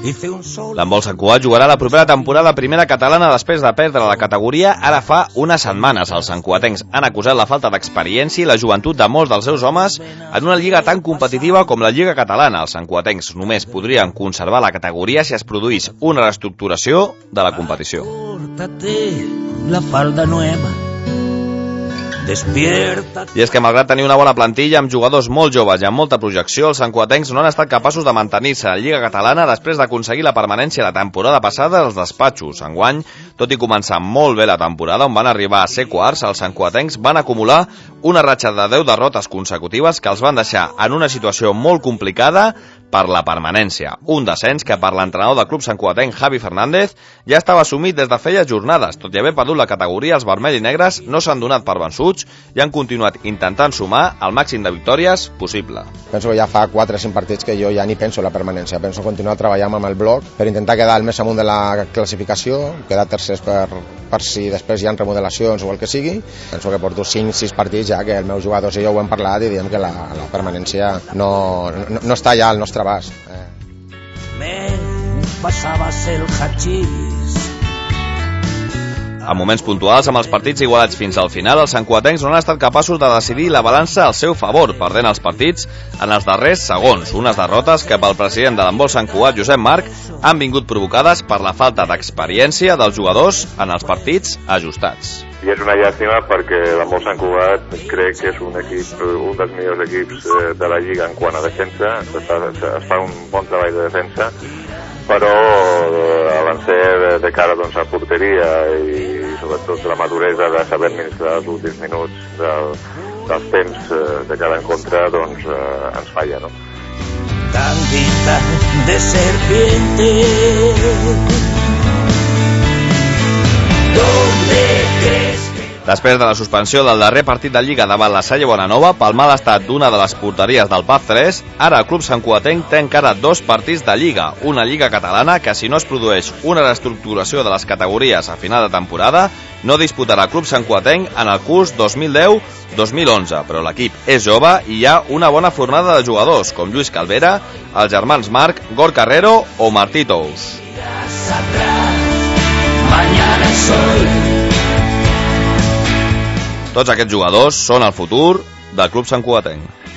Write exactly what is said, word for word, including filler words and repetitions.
L'handbol Sant Cugat jugarà la propera temporada primera catalana després de perdre la categoria ara fa unes setmanes. Els santcugatencs han acusat la falta d'experiència i la joventut de molts dels seus homes en una lliga tan competitiva com la Lliga Catalana. Els santcugatencs només podrien conservar la categoria si es produís una reestructuració de la competició. La falda nueva. I és que malgrat tenir una bona plantilla amb jugadors molt joves i amb molta projecció, els santcugatencs no han estat capaços de mantenir-se a la Lliga Catalana després d'aconseguir la permanència la temporada passada als despatxos. Enguany, tot i començar molt bé la temporada, on van arribar a ser quarts, els santcugatencs van acumular una ratxa de deu derrotes consecutives que els van deixar en una situació molt complicada per la permanència. Un descens que per l'entrenador del club santcugatenc, Javi Fernández, ja estava assumit des de feia jornades. Tot i haver perdut la categoria, els vermell i negres no s'han donat per vençuts i han continuat intentant sumar el màxim de victòries possible. Penso que ja fa quatre o cinc partits que jo ja ni penso en la permanència. Penso continuar treballant amb el bloc per intentar quedar el més amunt de la classificació, quedar tercers per, per si després hi ha remodelacions o el que sigui. Penso que porto cinc sis partits ja que els meus jugadors i jo ho hem parlat i diem que la, la permanència no, no, no està ja al nostre abast. Eh. Me passabas el hachís. A moments puntuals, amb els partits igualats fins al final, els santcugatencs no han estat capaços de decidir la balança al seu favor, perdent els partits en els darrers segons. Unes derrotes que pel president de l'handbol Sant Cugat, Josep Marc, han vingut provocades per la falta d'experiència dels jugadors en els partits ajustats. I és una llàstima perquè l'handbol Sant Cugat crec que és un equip, un dels millors equips de la Lliga en quant a defensa. Es fa, es fa un bon treball de defensa, però l'encer de cara doncs, a porteria i sobretot la maduresa de saber administrar els últims minuts del, dels temps de cada encontre doncs, eh, ens falla, no? Candida de serpiente. ¿Dónde crees? Després de la suspensió del darrer partit de Lliga davant la Salle Bonanova pel mal estat d'una de les porteries del P A F tres, ara el club santcugatenc té encara dos partits de Lliga, una Lliga catalana que si no es produeix una reestructuració de les categories a final de temporada no disputarà el club santcugatenc en el curs dos mil deu dos mil onze, però l'equip és jove i hi ha una bona fornada de jugadors com Lluís Calvera, els germans Marc, Gor Carrero o Martí Tous. Mañana soy. Tots aquests jugadors són el futur del club santcugatenc.